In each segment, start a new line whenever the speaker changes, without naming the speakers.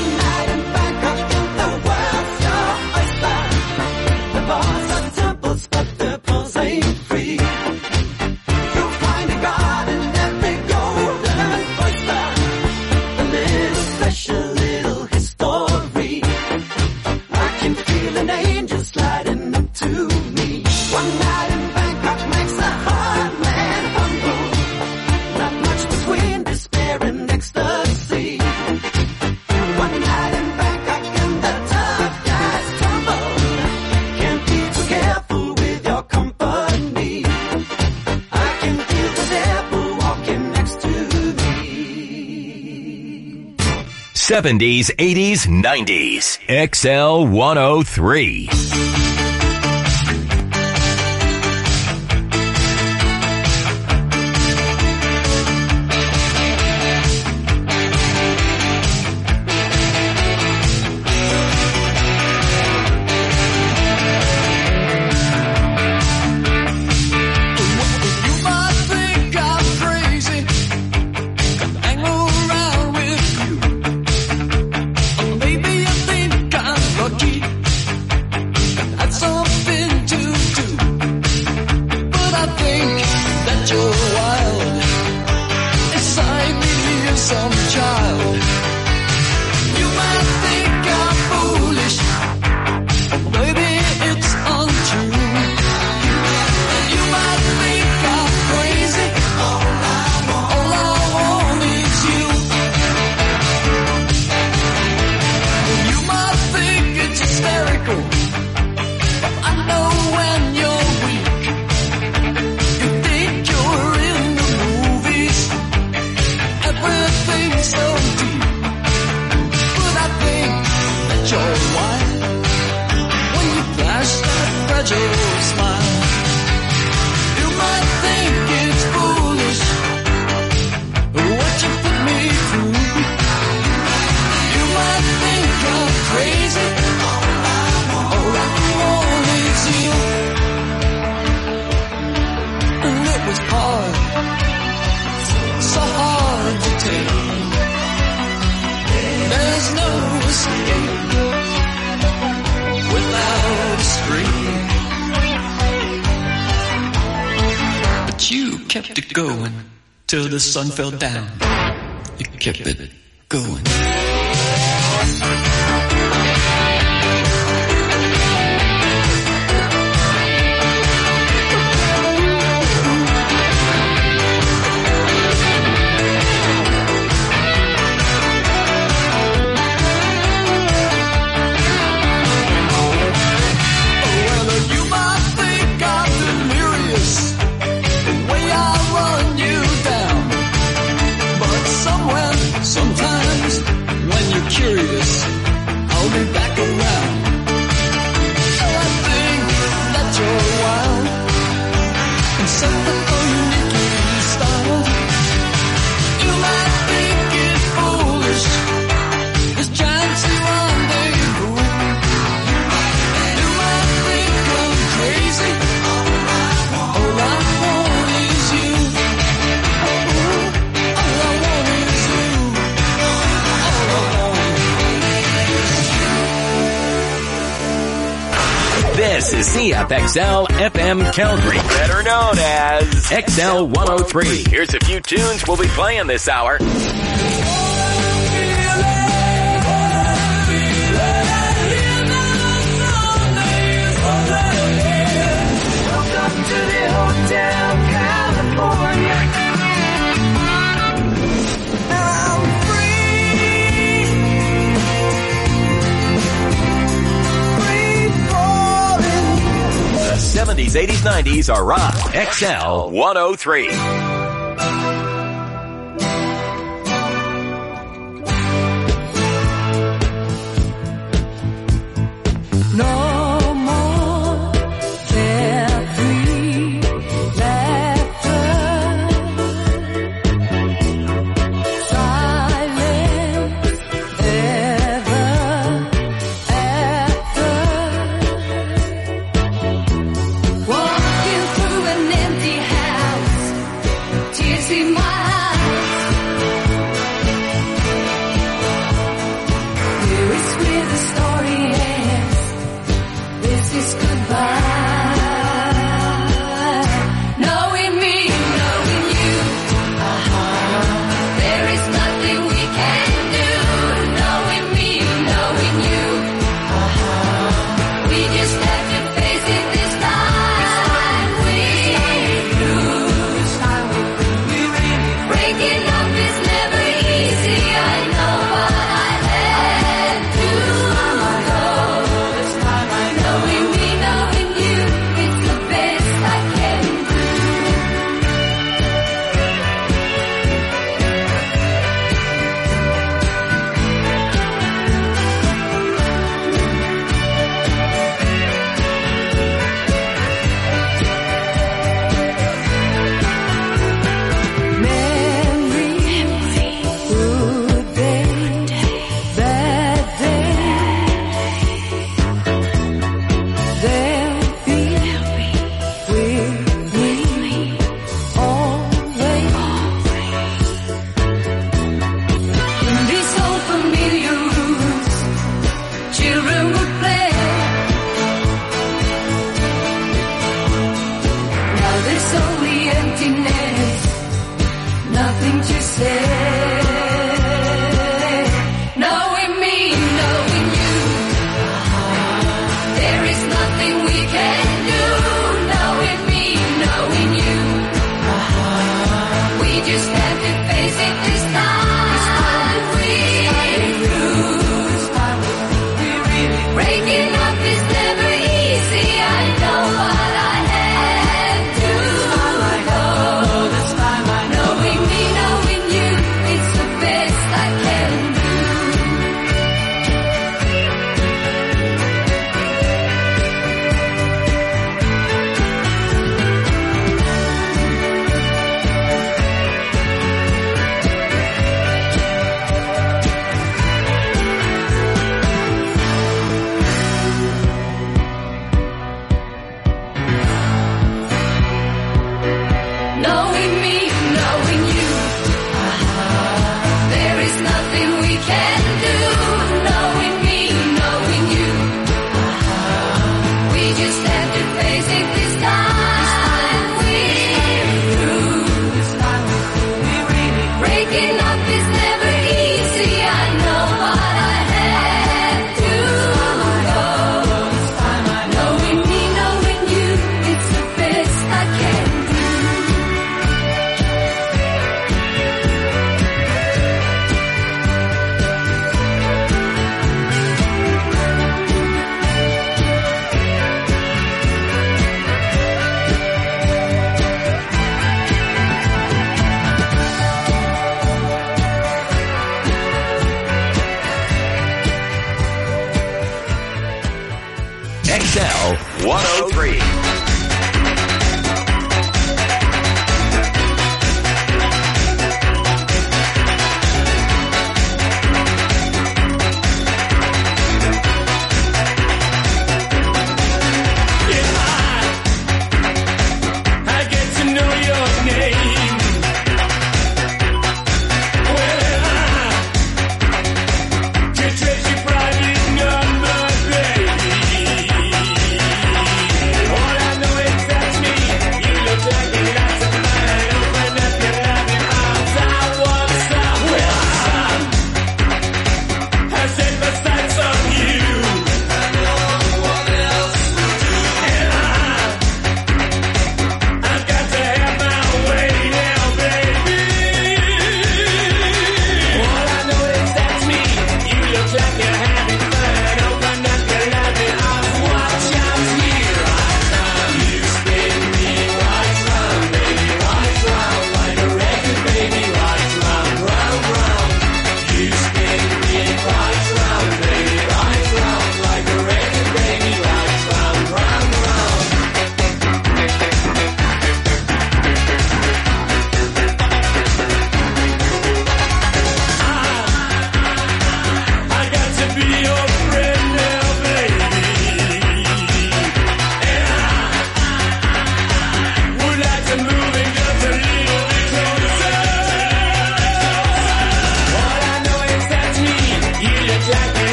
'70s, '80s, '90s. XL 103.
Till the sun fell down, you kept it going. Curious, I'll be back around. Oh, I think that you're wild and something uniquely styled. You might think it's foolish, this chancy rendezvous. You might think I'm crazy. All I want is you. All I want is you. All I want.
This is CFXL FM Calgary, better known as XL 103. Here's a few tunes we'll be playing this hour.
Welcome to the Hotel California.
The 70s, 80s, 90s are rock. XL 103.
No more carefree laughter, silence ever after. Walking through an empty house,
XL 103.
What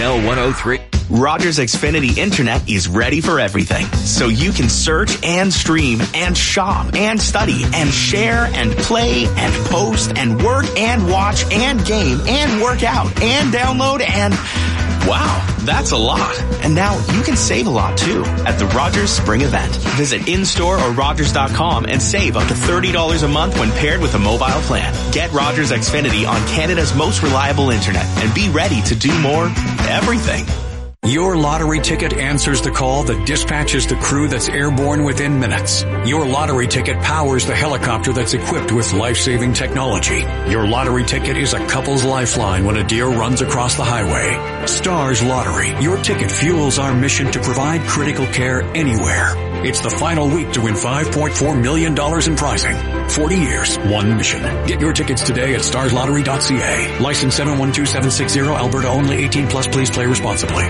XL 103.
Rogers Xfinity Internet is ready for everything. So you can search and stream and shop and study and share and play and post and work and watch and game and work out and download and... Wow, that's a lot. And now you can save a lot too at the Rogers Spring Event. Visit in-store or Rogers.com and save up to $30 a month when paired with a mobile plan. Get Rogers Xfinity on Canada's most reliable internet and be ready to do more everything.
Your lottery ticket answers the call that dispatches the crew that's airborne within minutes. Your lottery ticket powers the helicopter that's equipped with life-saving technology. Your lottery ticket is a couple's lifeline when a deer runs across the highway. Stars Lottery. Your ticket fuels our mission to provide critical care anywhere. It's the final week to win $5.4 million in prizing. 40 years, one mission. Get your tickets today at starslottery.ca. License 712760, Alberta only, 18 plus. Please play responsibly.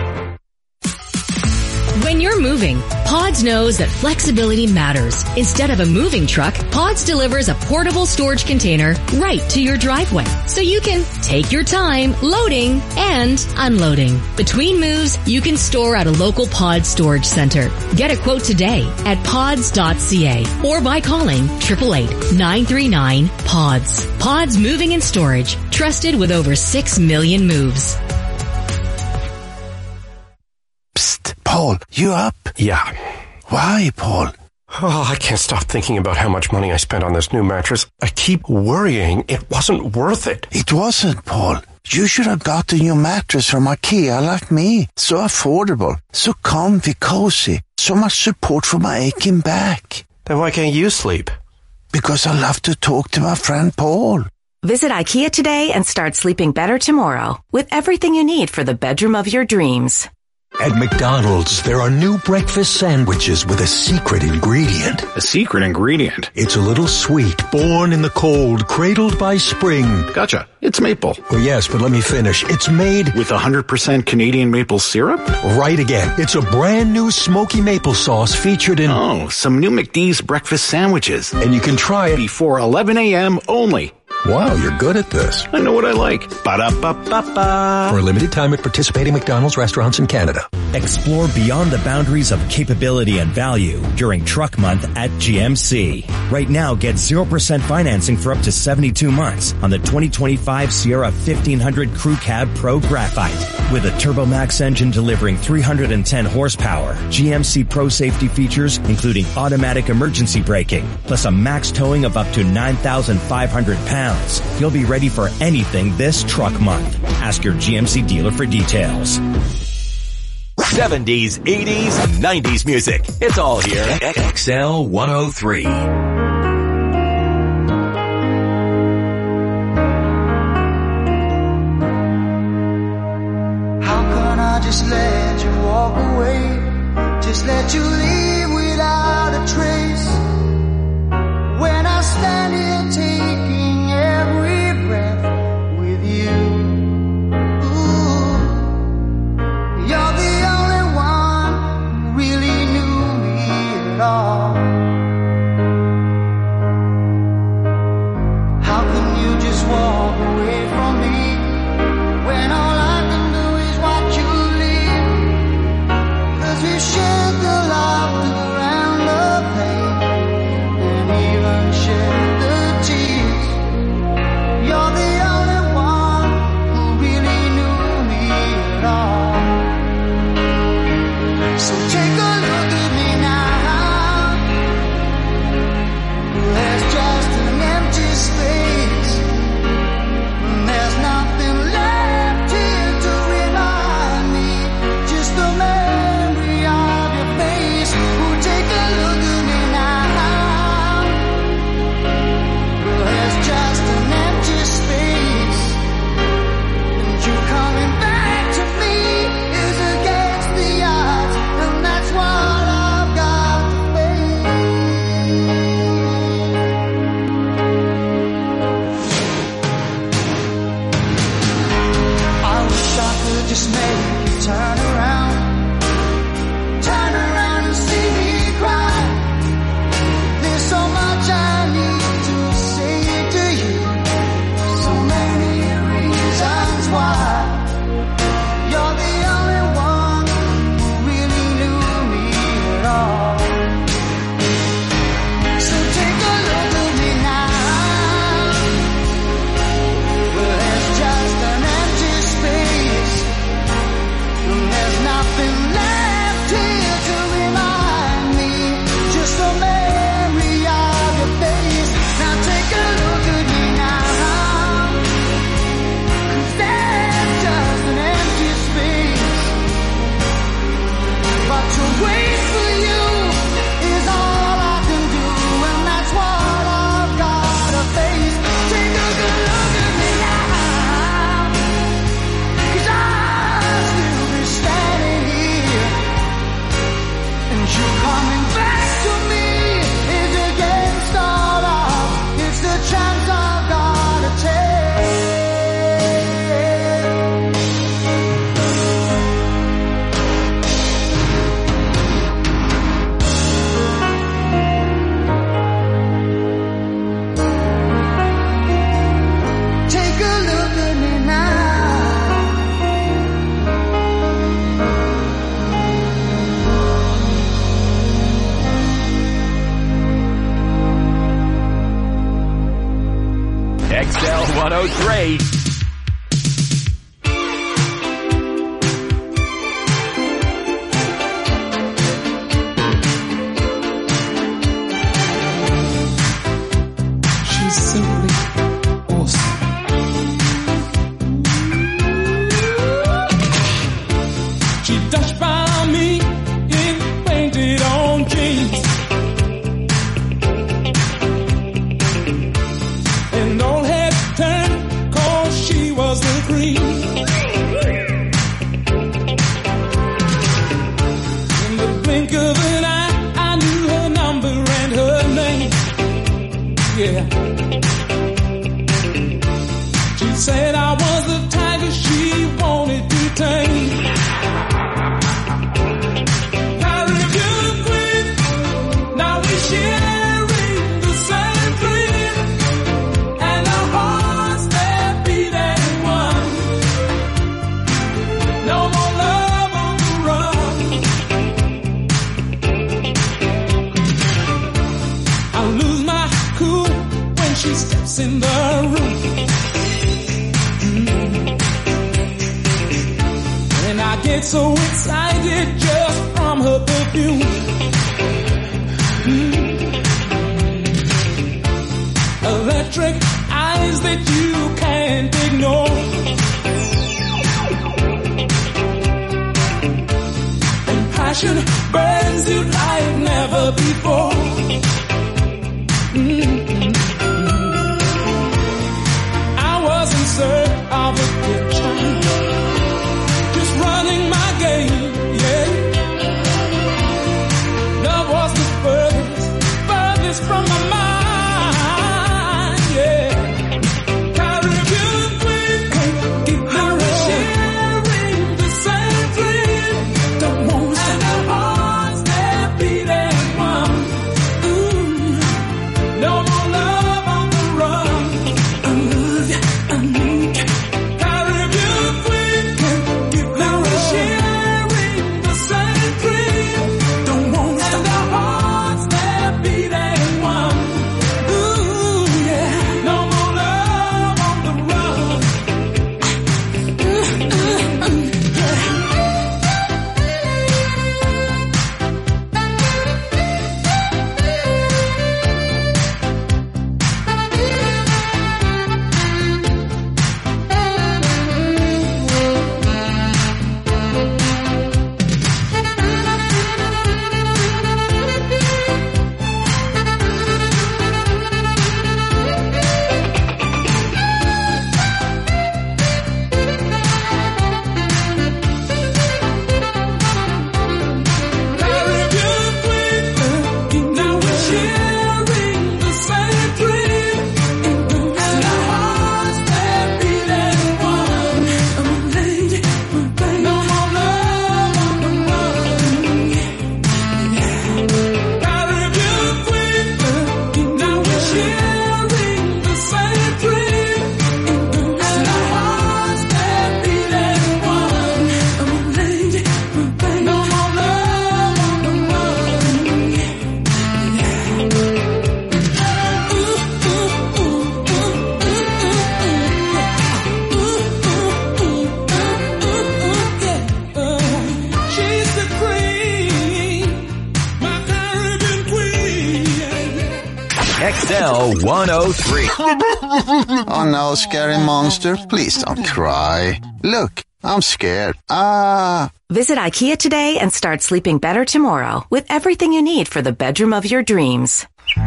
When you're moving, Pods knows that flexibility matters. Instead of a moving truck, Pods delivers a portable storage container right to your driveway, so you can take your time loading and unloading. Between moves, you can store at a local Pods storage center. Get a quote today at pods.ca or by calling 888-939-PODS. Pods Moving and Storage, trusted with over 6 million moves.
Psst, Paul, you up?
Yeah.
Why, Paul?
Oh, I can't stop thinking about how much money I spent on this new mattress. I keep worrying it wasn't worth it.
It wasn't, Paul. You should have got a new mattress from IKEA like me. So affordable, so comfy, cozy, so much support for my aching back.
Then why can't you sleep?
Because I love to talk to my friend Paul.
Visit IKEA today and start sleeping better tomorrow with everything you need for the bedroom of your dreams.
At McDonald's, there are new breakfast sandwiches with a secret ingredient.
A secret ingredient?
It's a little sweet, born in the cold, cradled by spring.
Gotcha. It's maple.
Well, yes, but let me finish. It's made
with 100% Canadian maple syrup?
Right again. It's a brand new smoky maple sauce featured in...
Oh, some new McD's breakfast sandwiches.
And you can try it
before 11 a.m. only.
Wow, you're good at this.
I know what I like. Ba-da-ba-ba-ba.
For a limited time at participating McDonald's restaurants in Canada.
Explore beyond the boundaries of capability and value during Truck Month at GMC. Right now, get 0% financing for up to 72 months on the 2025 Sierra 1500 Crew Cab Pro Graphite. With a TurboMax engine delivering 310 horsepower, GMC Pro safety features including automatic emergency braking, plus a max towing of up to 9,500 pounds. You'll be ready for anything this Truck Month. Ask your GMC dealer for details.
70s, 80s, 90s music. It's all here at XL 103.
How can I just let you walk away? Just let you leave without a trace. When I stand here taking every breath with you. Ooh, you're the only one who really knew me at all. How can you just walk away from me when all I can do is watch you leave? 'Cause we shared the laughter and the pain, and even shared the tears. You're the only one who really knew me at all. So take a look at me now. There's just an empty space. There's nothing left here to remind me. Just the memory of your face. Oh, take a look at me now. There's just an empty space. And you coming back to me is against the odds. And that's what I Since you're coming back to me, it's against all odds. It's the chance I've gotta take. Take a look at me now.
XL 103.
She's simply awesome. She dashed by me in painted on jeans, and all heads turned 'cause she was the queen. In the blink of an eye, I knew her number and her name. Yeah. She said I was the tiger she wanted to tame. Caribbean queen, now we're sharing the same dream, and our hearts they're beating one. No more love on the run. I lose my cool when she steps in the room. And I get so excited just from her perfume. Electric eyes that you can't ignore. And passion burns you like never before. I was in search of a picture, just running my game, yeah. Love was the furthest from my mind, yeah. Caribbean queen, now we're sharing the same dream. Don't want to and our hearts they're beating one. Ooh, no more love on the run. I love you, I need you. Caribbean queen, now we're sharing the same dream. Don't want to and our hearts they're beating one. Ooh, yeah, no more love on the run. Caribbean queen, now we're sharing the same dream. And our hearts they're beating one. Oh, lady, no more love on the run. Caribbean queen, now we're sharing the same dream. And our hearts they're beating one. Oh, lady, no more love on the She's the queen, my Caribbean queen.
XL 103.
Oh no, scary monster, please don't cry. Look, I'm scared. Ah.
Visit IKEA today and start sleeping better tomorrow with everything you need for the bedroom of your dreams.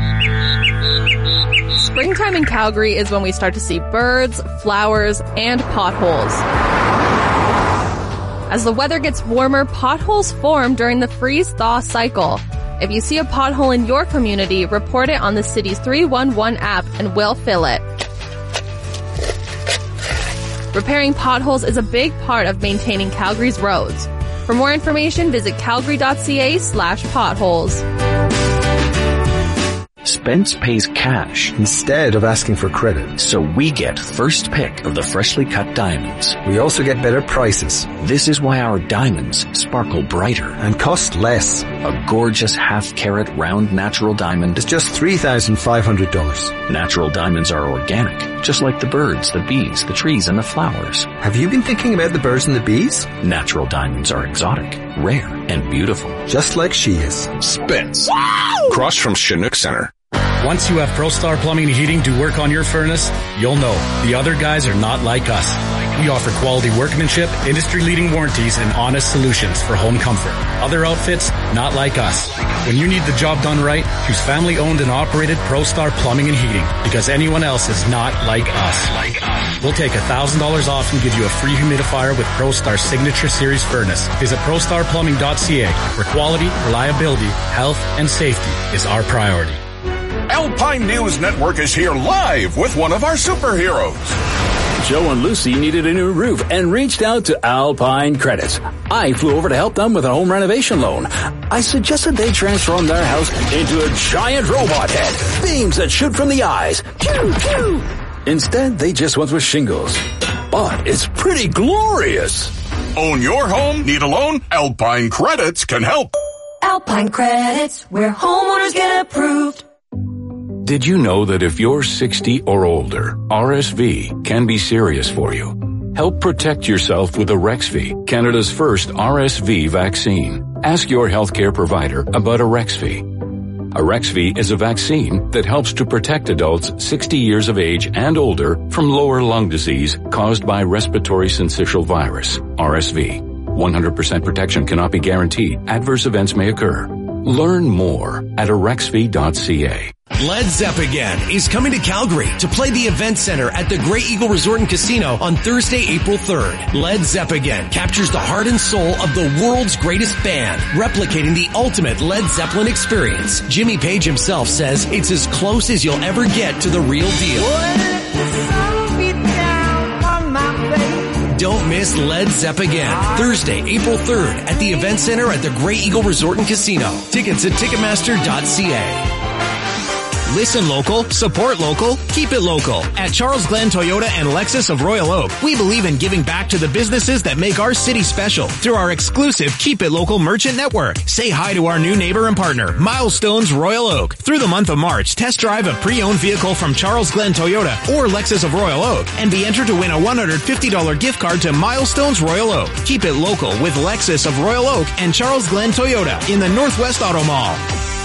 Springtime in Calgary is when we start to see birds, flowers, and potholes. As the weather gets warmer, potholes form during the freeze-thaw cycle. If you see a pothole in your community, report it on the city's 311 app and we'll fill it. Repairing potholes is a big part of maintaining Calgary's roads. For more information, visit calgary.ca/potholes.
Spence pays cash
instead of asking for credit.
So we get first pick of the freshly cut diamonds.
We also get better prices.
This is why our diamonds sparkle brighter
and cost less.
A gorgeous half-carat round natural diamond
is just $3,500.
Natural diamonds are organic, just like the birds, the bees, the trees, and the flowers.
Have you been thinking about the birds and the bees?
Natural diamonds are exotic, rare, and beautiful.
Just like she is.
Spence. Across from Chinook Center.
Once you have ProStar Plumbing and Heating do work on your furnace, you'll know the other guys are not like us. We offer quality workmanship, industry-leading warranties, and honest solutions for home comfort. Other outfits, not like us. When you need the job done right, choose family-owned and operated ProStar Plumbing and Heating, because anyone else is not like us. We'll take $1,000 off and give you a free humidifier with ProStar's Signature Series furnace. Visit ProStarPlumbing.ca, where quality, reliability, health, and safety is our priority.
Alpine News Network is here live with one of our superheroes.
Joe and Lucy needed a new roof and reached out to Alpine Credits. I flew over to help them with a home renovation loan. I suggested they transform their house into a giant robot head, beams that shoot from the eyes. Pew, pew. Instead, they just went with shingles. But it's pretty glorious.
Own your home? Need a loan? Alpine Credits can help.
Alpine Credits, where homeowners get approved.
Did you know that if you're 60 or older, RSV can be serious for you? Help protect yourself with Arexvy, Canada's first RSV vaccine. Ask your healthcare provider about Arexvy. Arexvy is a vaccine that helps to protect adults 60 years of age and older from lower lung disease caused by respiratory syncytial virus, RSV. 100% protection cannot be guaranteed. Adverse events may occur. Learn more at arexvy.ca.
Led Zeppelin is coming to Calgary to play the Event Center at the Grey Eagle Resort and Casino on Thursday, April 3rd. Led Zeppelin captures the heart and soul of the world's greatest band, replicating the ultimate Led Zeppelin experience. Jimmy Page himself says it's as close as you'll ever get to the real deal. Don't miss Led Zeppelin, Thursday, April 3rd at the Event Center at the Grey Eagle Resort and Casino. Tickets at Ticketmaster.ca.
Listen local, support local, keep it local. At Charles Glenn Toyota and Lexus of Royal Oak, we believe in giving back to the businesses that make our city special through our exclusive Keep It Local merchant network. Say hi to our new neighbor and partner, Milestones Royal Oak. Through the month of March, test drive a pre-owned vehicle from Charles Glenn Toyota or Lexus of Royal Oak and be entered to win a $150 gift card to Milestones Royal Oak. Keep it local with Lexus of Royal Oak and Charles Glenn Toyota in the Northwest Auto Mall.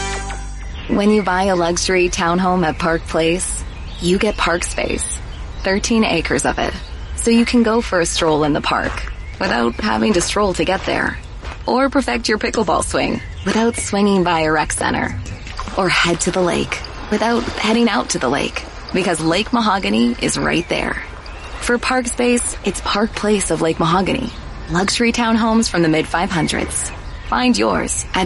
When you buy a luxury townhome at Park Place, you get park space. 13 acres of it. So you can go for a stroll in the park without having to stroll to get there. Or perfect your pickleball swing without swinging by a rec center. Or head to the lake without heading out to the lake. Because Lake Mahogany is right there. For park space, it's Park Place of Lake Mahogany. Luxury townhomes from the mid-500s. Find yours at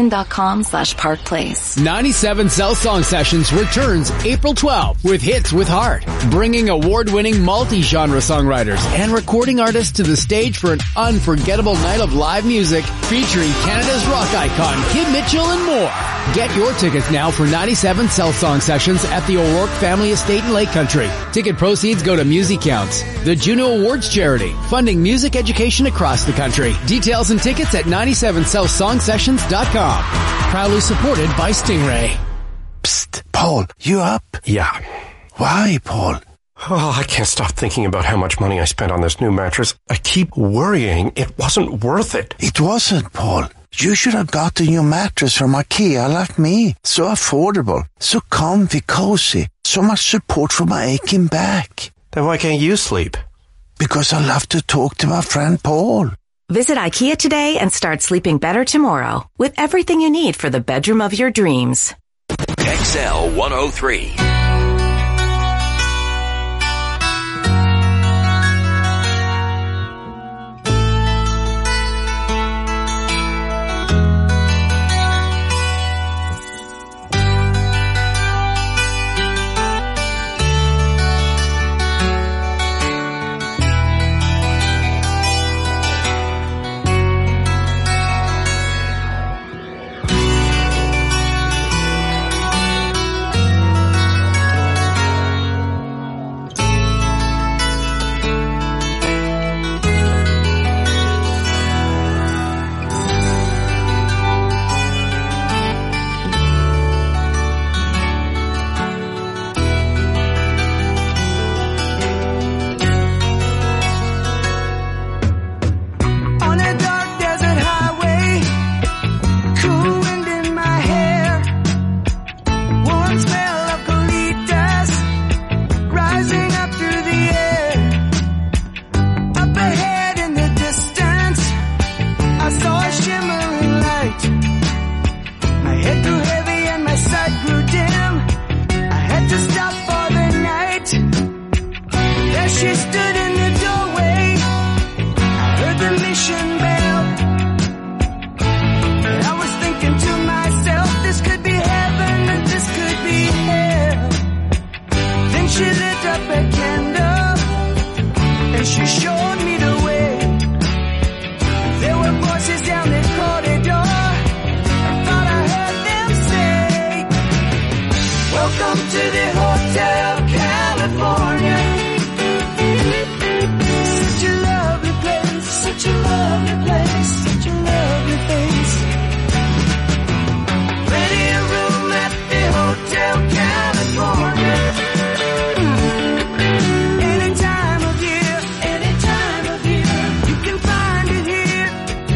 jamin.com/parkplace.
97 Cell Song Sessions returns April 12th with Hits with Heart, bringing award-winning multi-genre songwriters and recording artists to the stage for an unforgettable night of live music featuring Canada's rock icon Kim Mitchell and more. Get your tickets now for 97 Cell Song Sessions at the O'Rourke Family Estate in Lake Country. Ticket proceeds go to Music Counts, the Juno Awards charity, funding music education across the country. Details and tickets at 97cellsongsessions.com. Proudly supported by Stingray.
Psst, Paul, you up?
Yeah.
Why, Paul?
Oh, I can't stop thinking about how much money I spent on this new mattress. I keep worrying it wasn't worth it.
It wasn't, Paul. You should have gotten your mattress from IKEA like me. So affordable, so comfy, cozy, so much support for my aching back.
Then why can't you sleep?
Because I love to talk to my friend Paul.
Visit IKEA today and start sleeping better tomorrow with everything you need for the bedroom of your dreams.
XL 103.
she stood in the doorway, heard the mission bell. And I was thinking to myself, this could be heaven and this could be hell. Then she lit up a candle and she showed me the way. There were voices down the corridor. I thought I heard them say, welcome to the Hotel California. Such a lovely place, such a lovely place, such a lovely place. Plenty of room at the Hotel California. Any time of year, you can find it here.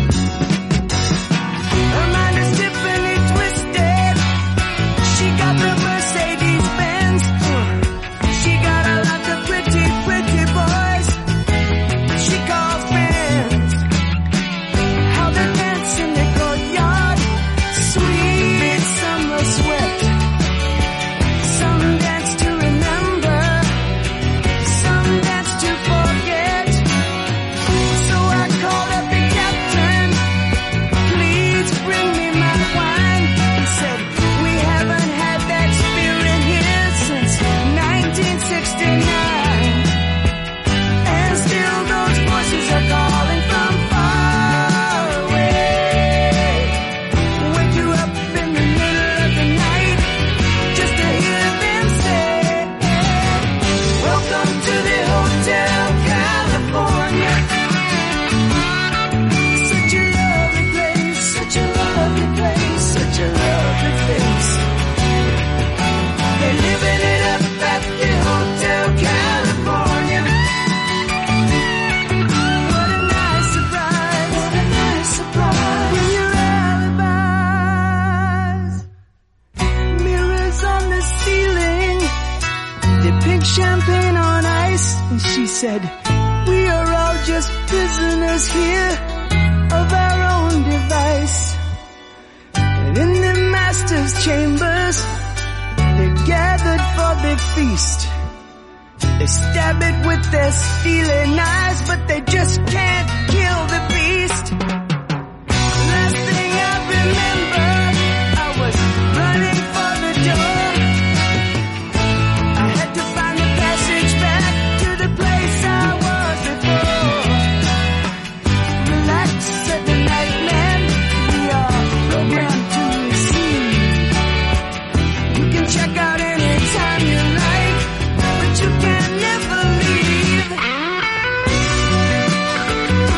Her mind is Tiffany twisted. She got the Mercedes Benz. She got a lot of pretty, pretty boys she calls friends. How they dance in the courtyard, sweet summer sweat. Some dance to remember, some dance to forget. So I called up the captain, please bring me my wine. He said, we haven't had that spirit here since 1969. And still those voices are calling from far away. Wake you up in the middle of the night just to hear them say, welcome to the Hotel California. Such a lovely place, such a lovely place, such a lovely place. They're living it up at the Hotel California. What a nice surprise, what a nice surprise. When your alibis, mirrors on the ceiling, they pink champagne on ice. And she said, we are all just prisoners here of our own device. And in the master's chambers, they're gathered for the feast. They stab it with their steely knives, but they just can't kill the beast. Last thing I remember, I was running for the door. I had to find the passage back to the place I was before. Relax, said the nightman, we are programmed to receive. You can check out anytime you like, but you can never leave.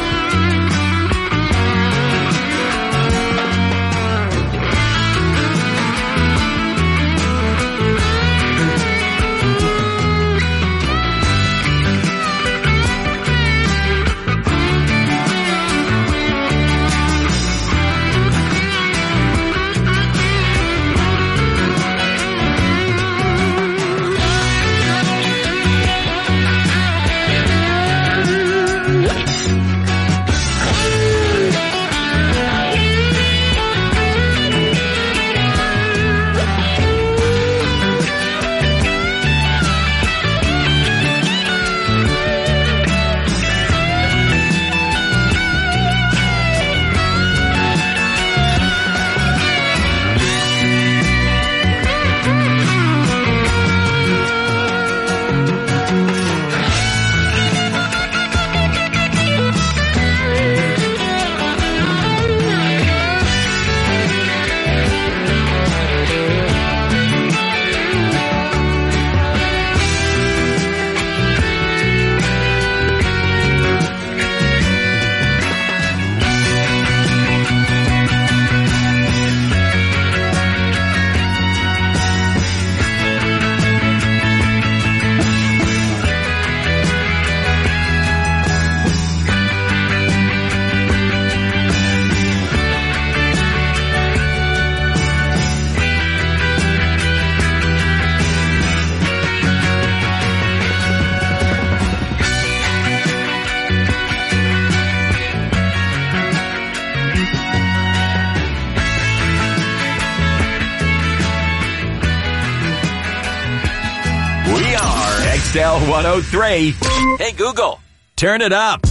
XL 103. Hey, Google, turn it up.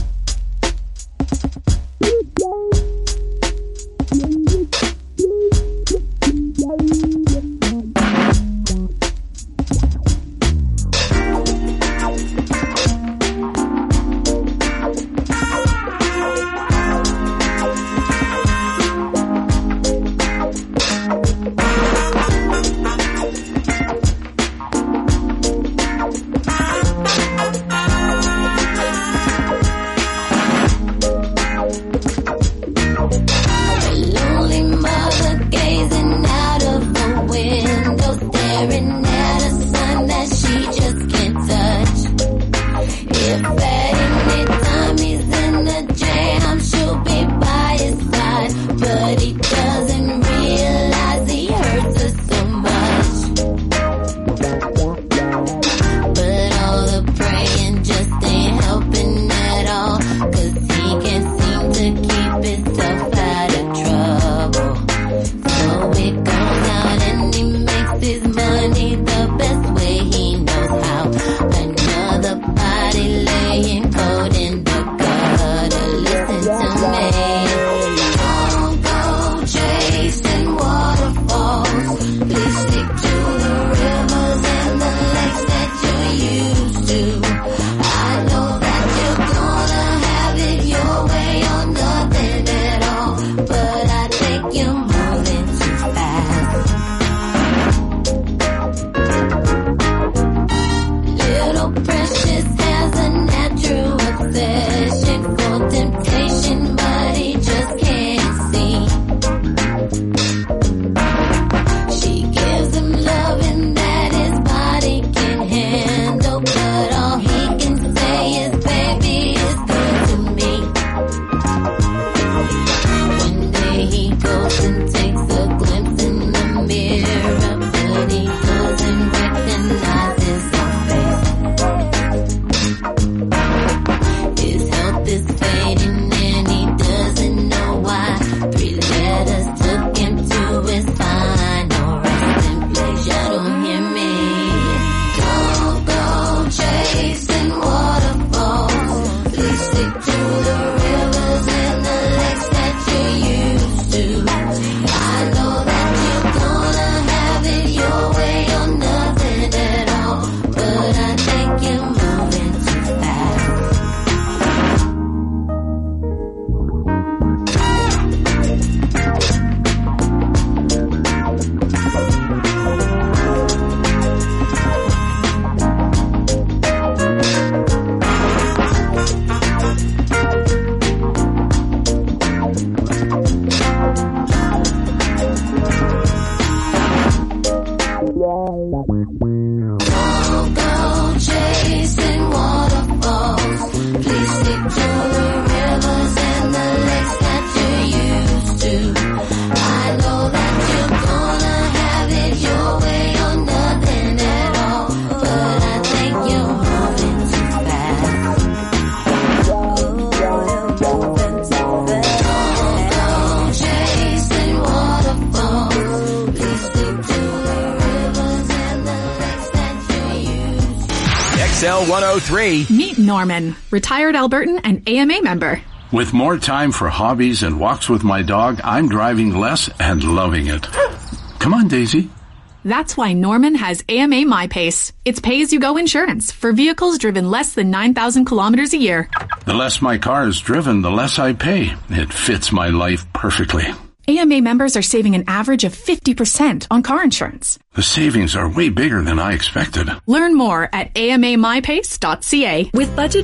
XL 103.
Meet Norman, retired Albertan and AMA member.
With more time for hobbies and walks with my dog, I'm driving less and loving it. Come on, Daisy.
That's why Norman has AMA MyPace. It's pay-as-you-go insurance for vehicles driven less than 9,000 kilometers a year.
The less my car is driven, the less I pay. It fits my life perfectly.
AMA members are saving an average of 50% on car insurance.
The savings are way bigger than I expected.
Learn more at amamypace.ca.
With Budget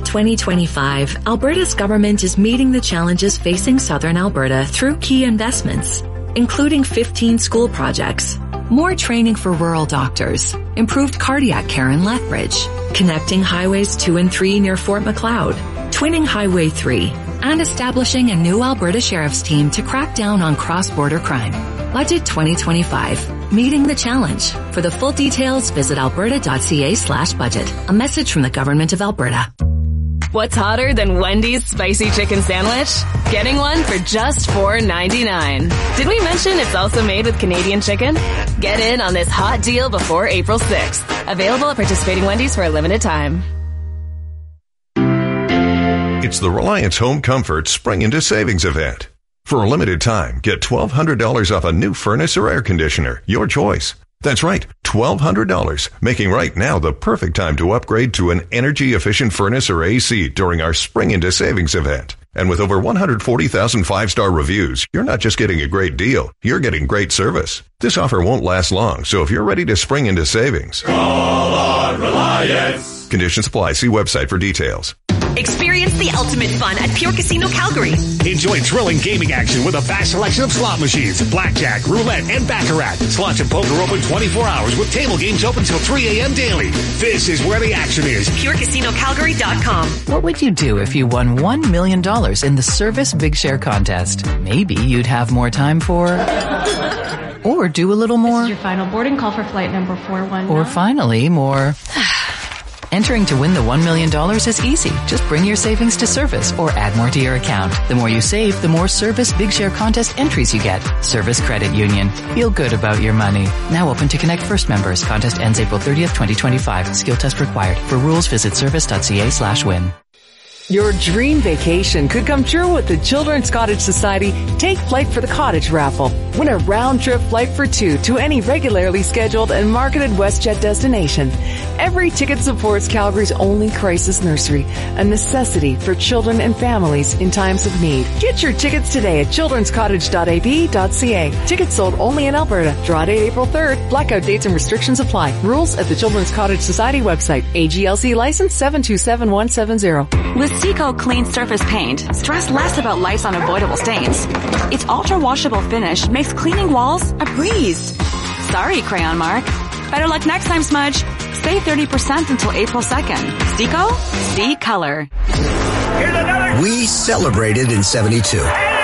2025, Alberta's government is meeting the challenges facing Southern Alberta through key investments, including 15 school projects, more training for rural doctors, improved cardiac care in Lethbridge, connecting Highways 2 and 3 near Fort Macleod, twinning Highway 3, and establishing a new Alberta Sheriff's team to crack down on cross-border crime. Budget 2025, meeting the challenge. For the full details, visit alberta.ca/budget. A message from the Government of Alberta.
What's hotter than Wendy's spicy chicken sandwich? Getting one for just $4.99. Did we mention it's also made with Canadian chicken? Get in on this hot deal before April 6th. Available at participating Wendy's for a limited time.
It's the Reliance Home Comfort Spring into Savings event. For a limited time, get $1,200 off a new furnace or air conditioner, your choice. That's right, $1,200, making right now the perfect time to upgrade to an energy-efficient furnace or AC during our Spring into Savings event. And with over 140,000 five-star reviews, you're not just getting a great deal, you're getting great service. This offer won't last long, so if you're ready to spring into savings, call on Reliance. Conditions apply. See website for details.
Experience the ultimate fun at Pure Casino Calgary.
Enjoy thrilling gaming action with a vast selection of slot machines, blackjack, roulette, and baccarat. Slots and poker open 24 hours with table games open till 3 a.m. daily. This is where the action is.
PureCasinoCalgary.com.
What would you do if you won $1 million in the Service Big Share contest? Maybe you'd have more time for... or do a little more.
This is your final boarding call for flight number 419.
Or finally, more... Entering to win the $1 million is easy. Just bring your savings to Service or add more to your account. The more you save, the more Service Big Share contest entries you get. Service Credit Union. Feel good about your money. Now open to Connect First members. Contest ends April 30th, 2025. Skill test required. For rules, visit service.ca/win.
Your dream vacation could come true with the Children's Cottage Society Take Flight for the Cottage raffle. Win a round-trip flight for two to any regularly scheduled and marketed WestJet destination. Every ticket supports Calgary's only crisis nursery, a necessity for children and families in times of need. Get your tickets today at childrenscottage.ab.ca. Tickets sold only in Alberta. Draw date April 3rd. Blackout dates and restrictions apply. Rules at the Children's Cottage Society website. AGLC license 727170.
Seco Clean Surface Paint. Stress less about life's unavoidable stains. Its ultra-washable finish makes cleaning walls a breeze. Sorry, Crayon Mark. Better luck next time, Smudge. Save 30% until April 2nd. Seco? See color.
We celebrated in 72.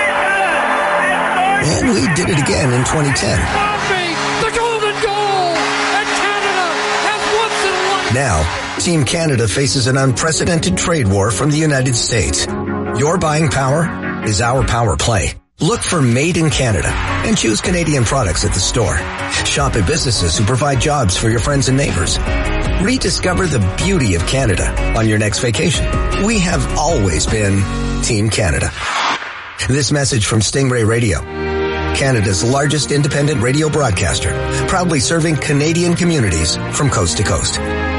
And we did it again in 2010.
The golden goal! And Canada has once and won.
Now, Team Canada faces an unprecedented trade war from the United States. Your buying power is our power play. Look for Made in Canada and choose Canadian products at the store. Shop at businesses who provide jobs for your friends and neighbors. Rediscover the beauty of Canada on your next vacation. We have always been Team Canada. This message from Stingray Radio, Canada's largest independent radio broadcaster, proudly serving Canadian communities from coast to coast.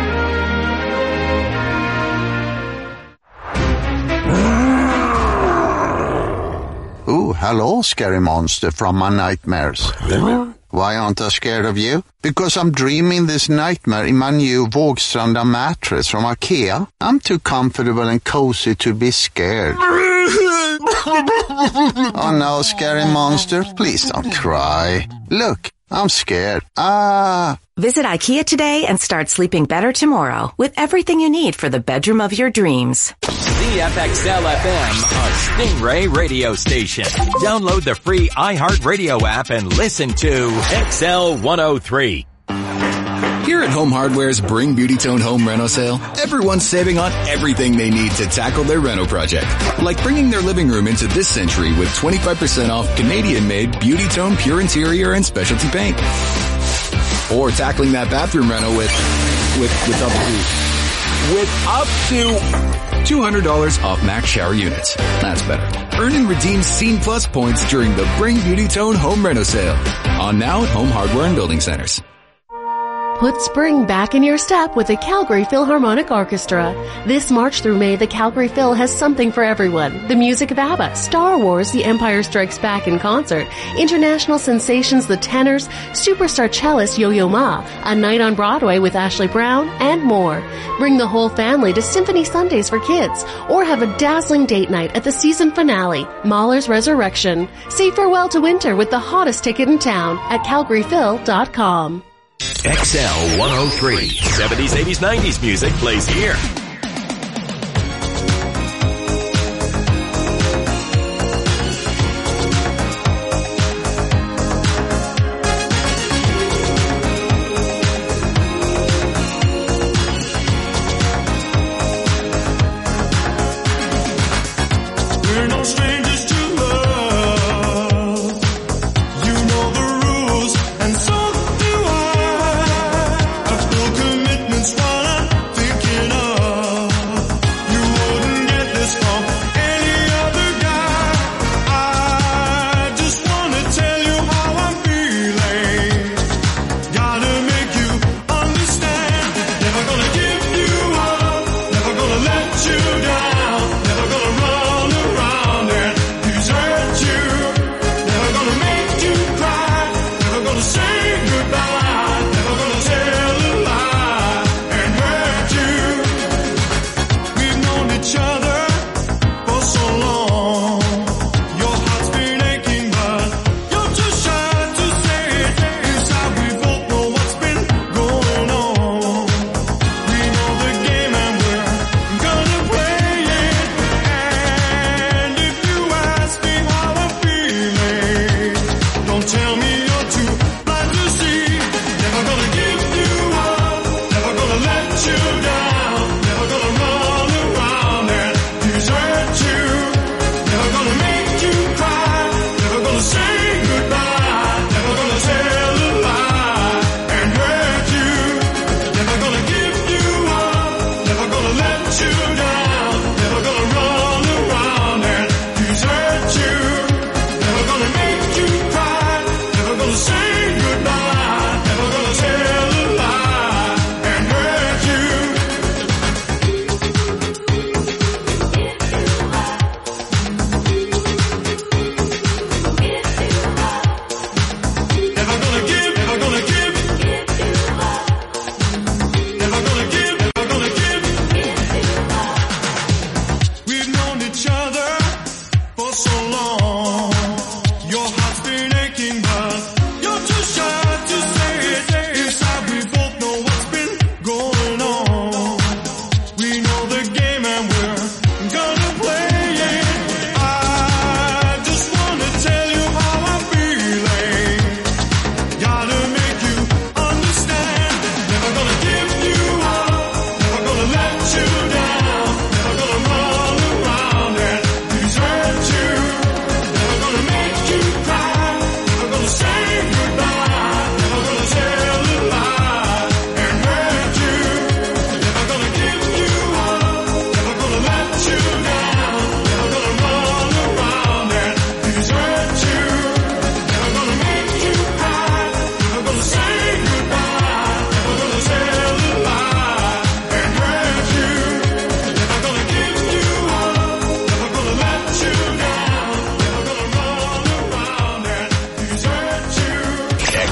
Ooh, hello, scary monster from my nightmares. Why aren't I scared of you? Because I'm dreaming this nightmare in my new Vågstranda mattress from IKEA. I'm too comfortable and cozy to be scared. Oh no, scary monster, please don't cry. Look, I'm scared.
Visit IKEA today and start sleeping better tomorrow with everything you need for the bedroom of your dreams.
CFXL FM, a Stingray radio station. Download the free iHeartRadio app and listen to XL 103.
Here at Home Hardware's Bring Beauty Tone Home Reno Sale, everyone's saving on everything they need to tackle their reno project. Like bringing their living room into this century with 25% off Canadian-made Beauty Tone Pure Interior and Specialty Paint. Or tackling that bathroom reno with up to $200 off Max Shower Units. That's better. Earn and redeem Scene Plus points during the Bring Beauty Tone Home Reno Sale. On now at Home Hardware and Building Centers.
Put spring back in your step with the Calgary Philharmonic Orchestra. This March through May, the Calgary Phil has something for everyone. The music of ABBA, Star Wars, The Empire Strikes Back in concert, international sensations The Tenors, superstar cellist Yo-Yo Ma, a night on Broadway with Ashley Brown, and more. Bring the whole family to Symphony Sundays for kids, or have a dazzling date night at the season finale, Mahler's Resurrection. Say farewell to winter with the hottest ticket in town at calgaryphil.com.
XL 103. 70s, 80s, 90s music plays here.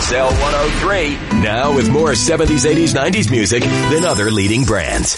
XL 103. Now with more 70s, 80s, 90s music than other leading brands.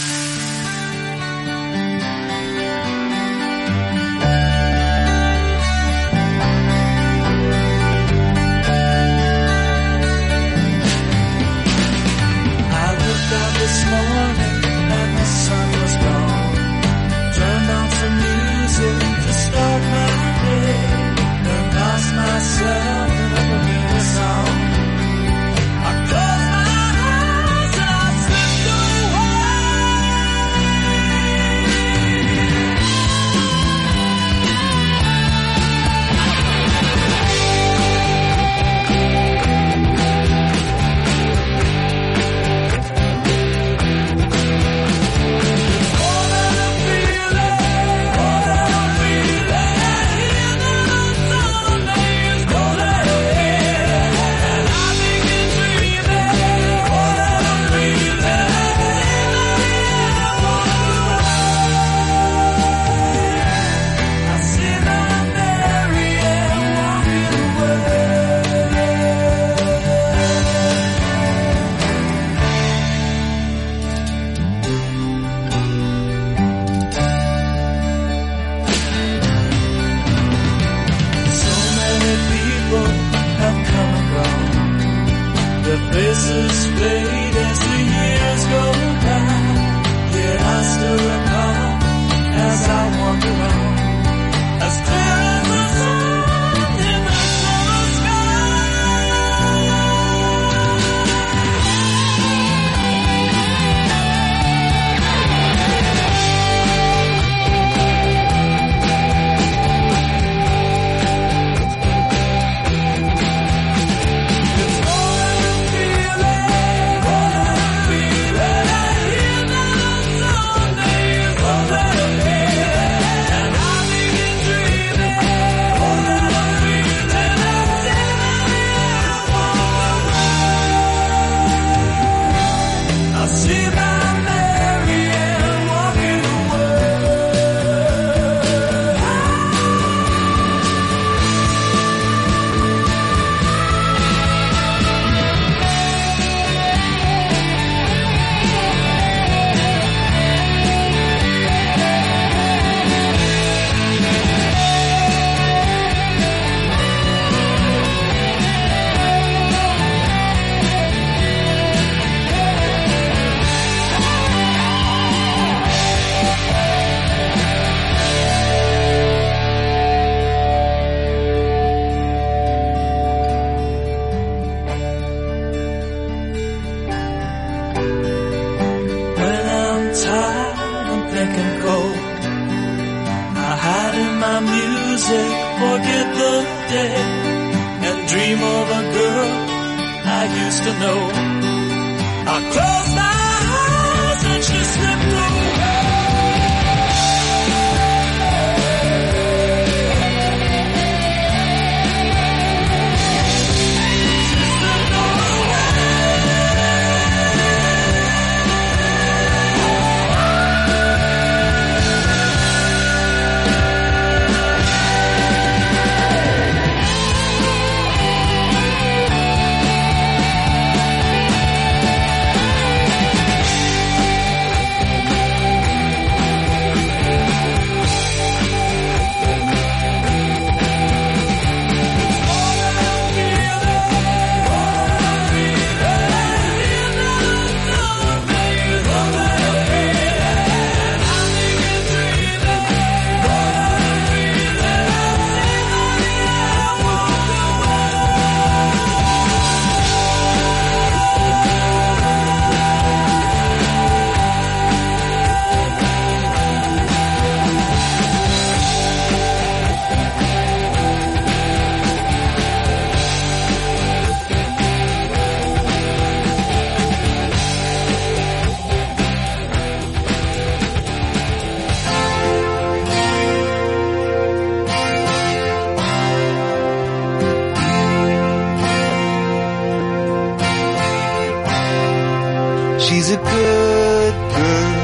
She's a good girl,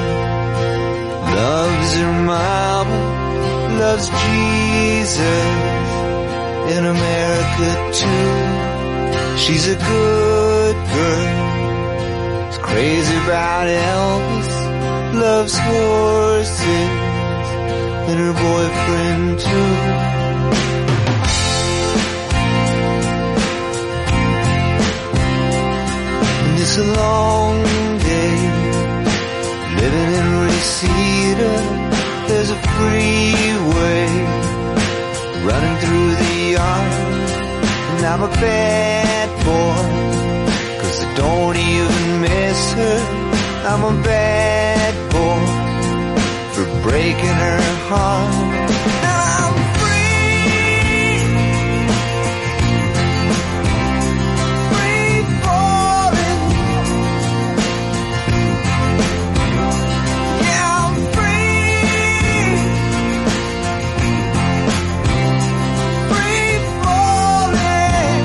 loves her mama, loves Jesus, in America too.
She's a good girl, is crazy about Elvis, loves horses and her boyfriend too. And it's a long day living in Reseda. There's a freeway running through the yard, and I'm a bad boy, 'cause I don't even miss her. I'm a bad boy for breaking her heart. I'm free, free falling. Yeah, I'm free, free falling.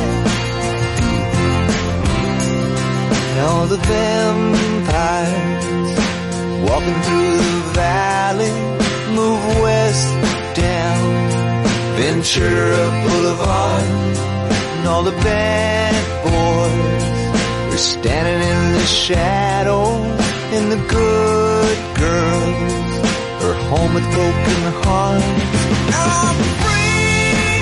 Now the vampires walking through the valley move west down Ventura Boulevard, and all the bad boys are standing in the shadows, and the good girls are home with broken hearts. I'm free,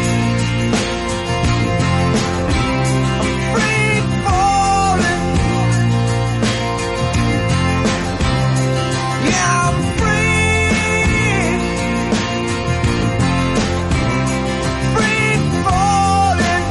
I'm free falling. Yeah, I'm free, free falling.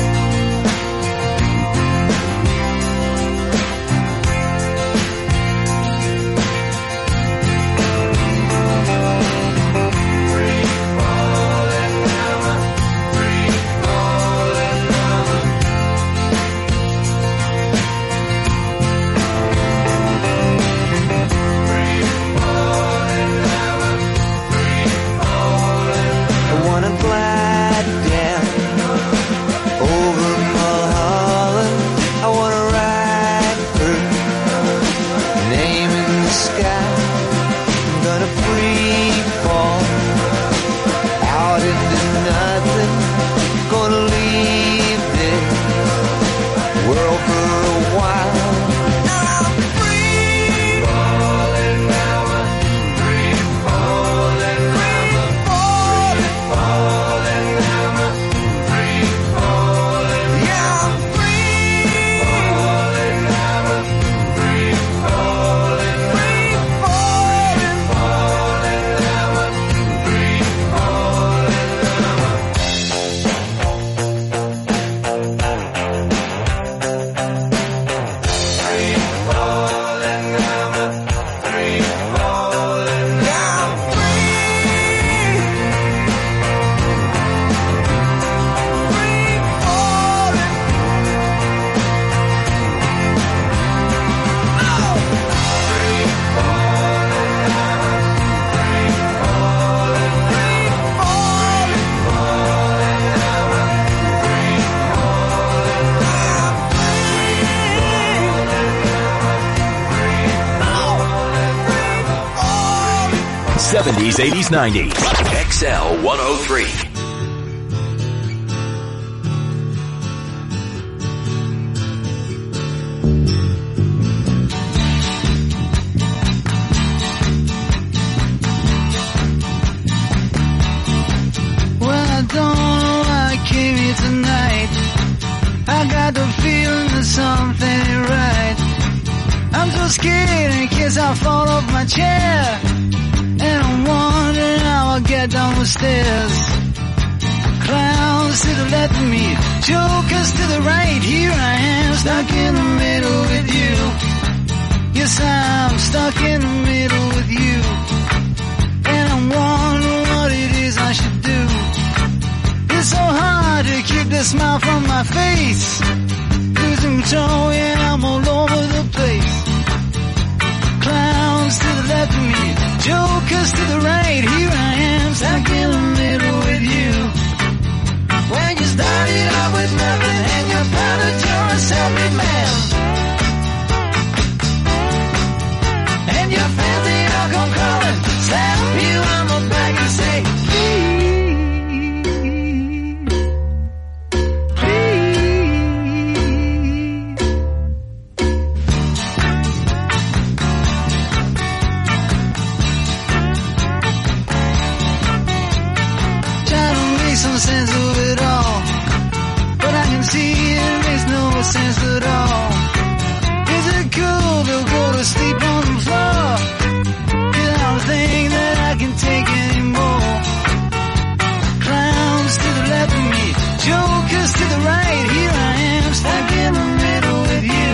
I wanna glide down over Mulholland. I wanna ride her name in the sky. I'm gonna free fall out into nothing. Gonna leave this world for a while. I'm free falling now. I'm free falling now. Free falling now. I'm free falling. Yeah, I'm free falling now. I'm free falling. Free falling. Falling now. I'm free falling now. Free falling now. I'm free falling now. I'm
'70s, '80s, '90s. XL 103.
Well, I don't know why I came here tonight. I got the feeling that something ain't right. I'm so scared in case I fall off my chair, and I'm wondering how I'll get down the stairs. Clowns to the left of me, jokers to the right. Here I am, stuck in the middle with you. Yes, I'm stuck in the middle with you, and I'm wondering what it is I should do. It's so hard to keep the smile from my face. Losing control, yeah, I'm all over the place. Clowns to the left of me, jokers to the right. Here I am, stuck in the middle with you. When you started out with nothing and you found that you're a self-made man, and your fancy all come crawling, slap you on the back and say, please, please. sense at all. Is it cool to go to sleep on the floor? 'Cause I don't think that I can take anymore. Clowns to the left of me, jokers to the right. Here I am, stuck in the middle with you.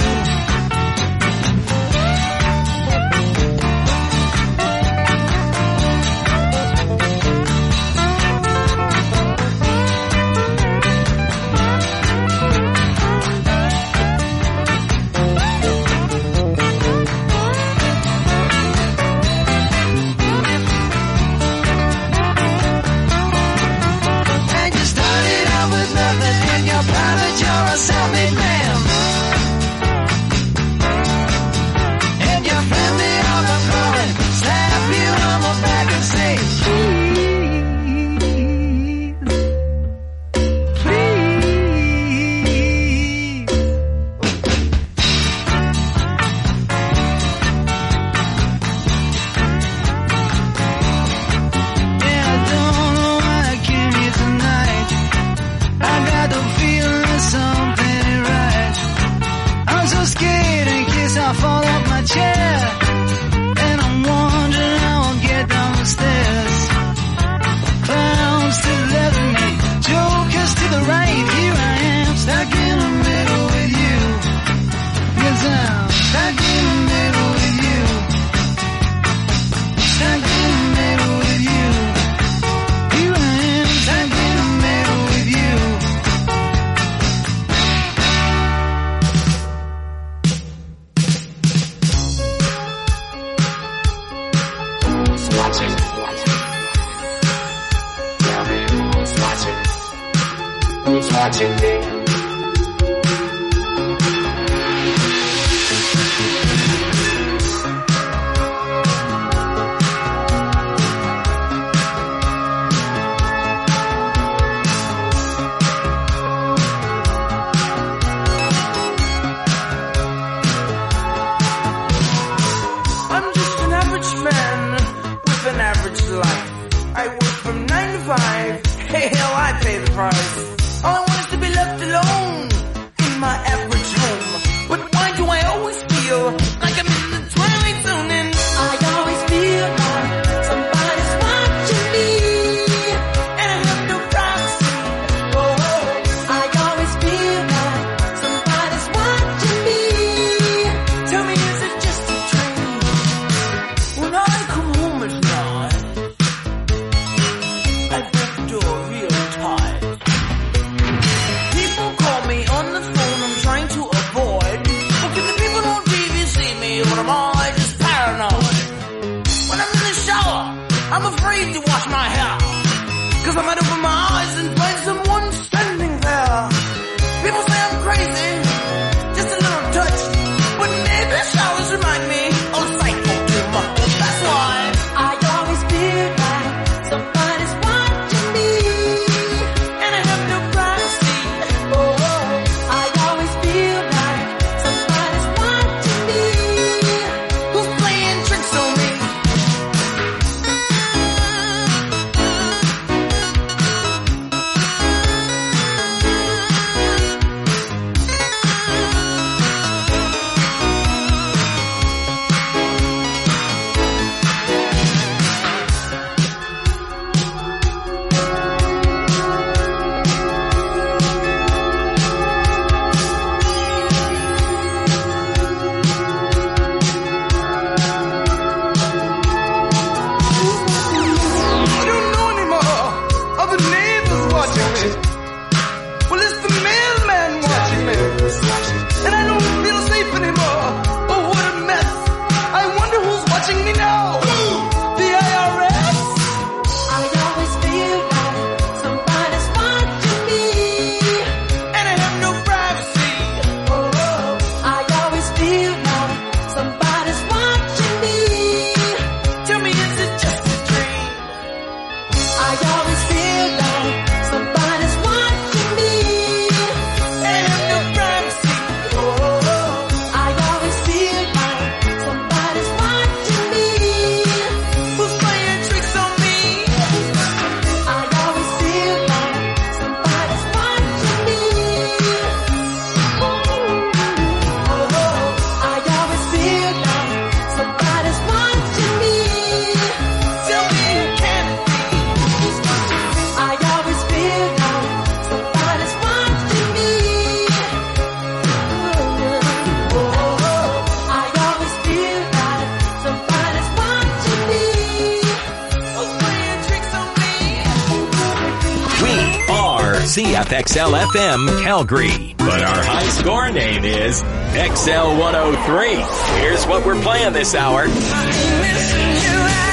CFXL FM Calgary. But our high score name is XL 103. Here's what we're playing this hour.
Missing you.